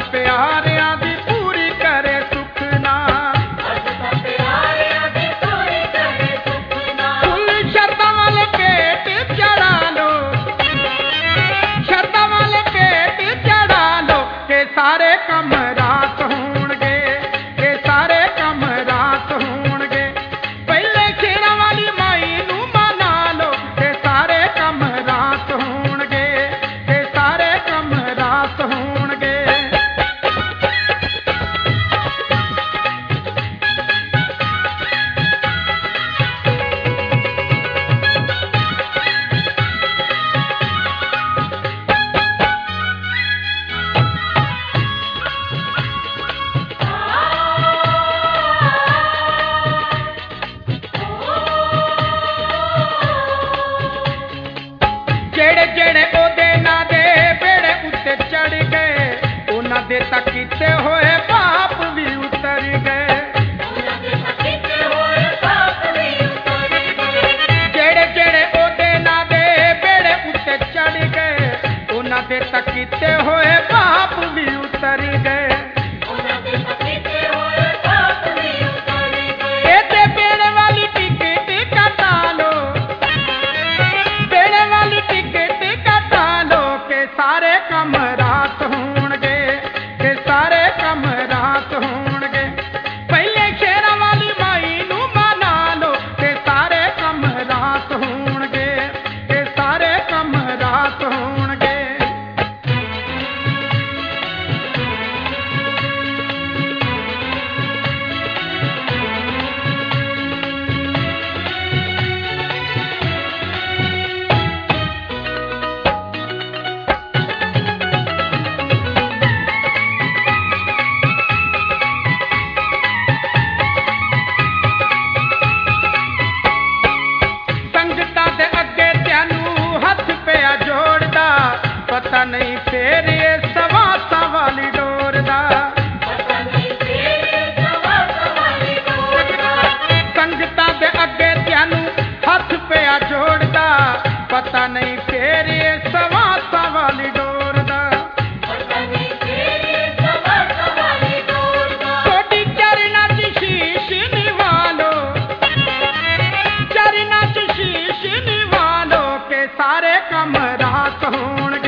प्यारियां दी पूरी करे सुखना। फुल शर्तां वाले पेट चढ़ा लो, शर्तां वाले पेट चढ़ा लो के सारे कम रात होणगे, के सारे कम रात होणगे। पहले शेरां वाली माई नू मना लो के सारे कम रात होणगे, के सारे कम रात होणगे। ਜਿਹੜੇ ਜਿਹੜੇ ਉਹਦੇ ਨਾਂ ਦੇ ਬੇੜੇ ਉੱਤੇ ਚੜ ਗਏ, ਉਹਨਾਂ ਦੇ ਤਾਂ ਕੀਤੇ ਹੋਏ ਪਾਪ ਵੀ ਉਤਰ ਗਏ। ਜਿਹੜੇ ਜਿਹੜੇ ਉਹਦੇ ਨਾਂ ਦੇ ਬੇੜੇ ਉੱਤੇ ਚੜ ਗਏ, ਉਹਨਾਂ ਦੇ ਤਾਂ ਕੀਤੇ ਹੋਏ ਪਾਪ ਵੀ ਉਤਰ ਗਏ। ਇਹਦੇ ਬੇੜੇ ਵਾਲੀ ਟਿਕਟ ਕਟਾ ਲੋ, बेड़े वाली टिकट कटा लो के सारे कम रात होणगे, के सारे कम रात होणगे। पहले शेरां वाली माई नू मना लो के सारे कम रात होणगे, के सारे कम रात होणगे। संगतां दे अगे त्यानू हथ पिया जोड़दा, पता नहीं फेर ये सवासां वाली डोर दा। संगतां दे अगे त्यानू हथ पिया जोड़दा, पता नहीं फेर ये सवासां वाली डोर दा। छोटी चरना च शीश निवालो, चरना च शीश निवालो के सारे कम रात होणगे,